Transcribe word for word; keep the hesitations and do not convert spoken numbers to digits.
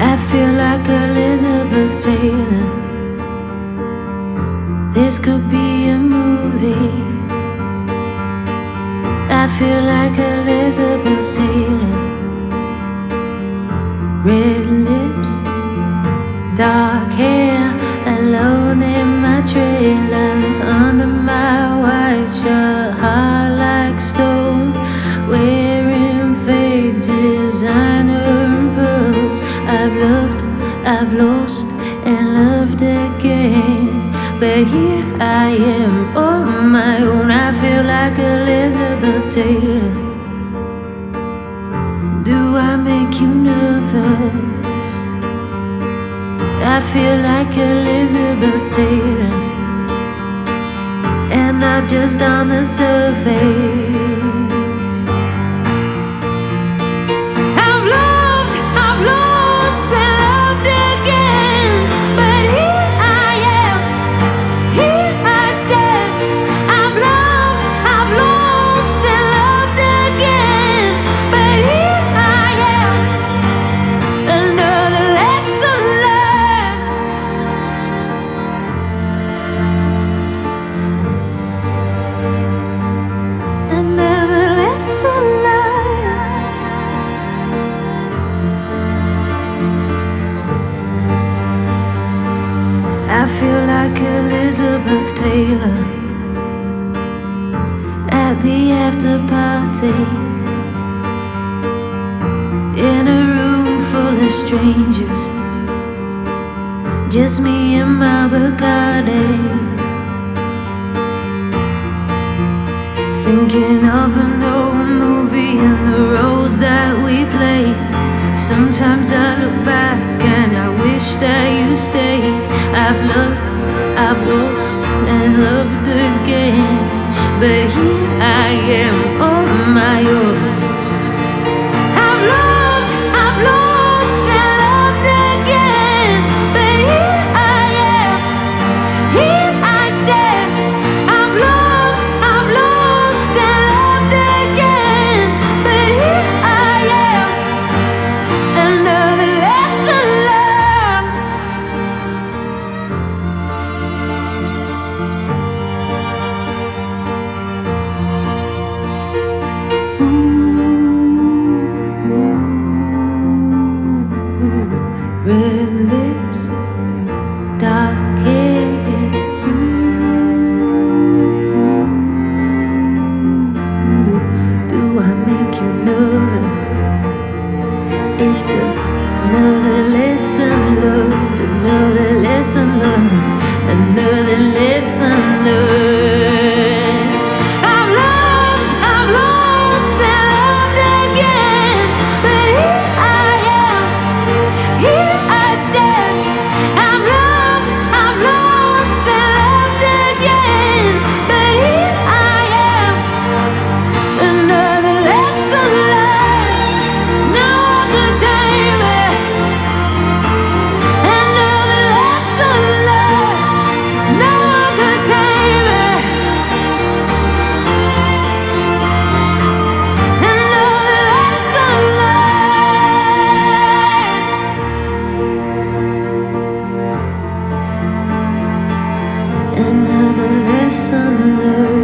I feel like Elizabeth Taylor. This could be a movie. I feel like Elizabeth Taylor. Red lips, dark hair, alone in my trailer, under my white shirt, hard like stone, wearing fake designer pearls. I've loved, I've lost, and loved again, but here I am on my own. I feel like Elizabeth Taylor. Do I make you nervous? I feel like Elizabeth Taylor, and not just on the surface. I've loved, I've lost, and loved again, but here I am, here I stand. I've loved, I've lost, and loved again, but here I am, another lesson learned. Another lesson learned. I feel like Elizabeth Taylor at the after party, in a room full of strangers, just me and my Bacardi, thinking of an old movie and the roles that we played. Sometimes I look back and I wish that you stayed. I've loved, I've lost, and loved again, but here I am on my own. I've loved, I've lost, and loved again, but here I am, here I stand. I've loved, I've lost, and loved again, but here I am, another lesson learned. Ooh, ooh, red lips, dark hair. Ooh, do I make you nervous? It's another lesson learned, another lesson learned, another lesson learned. I've loved, I've lost, and loved again, but here I am, here I stand. I've loved, I've lost, and loved again, but here I am, another lesson learned. No one could tame it. Another lesson learned. No one could tame it. Another lesson learned. Another lesson learned.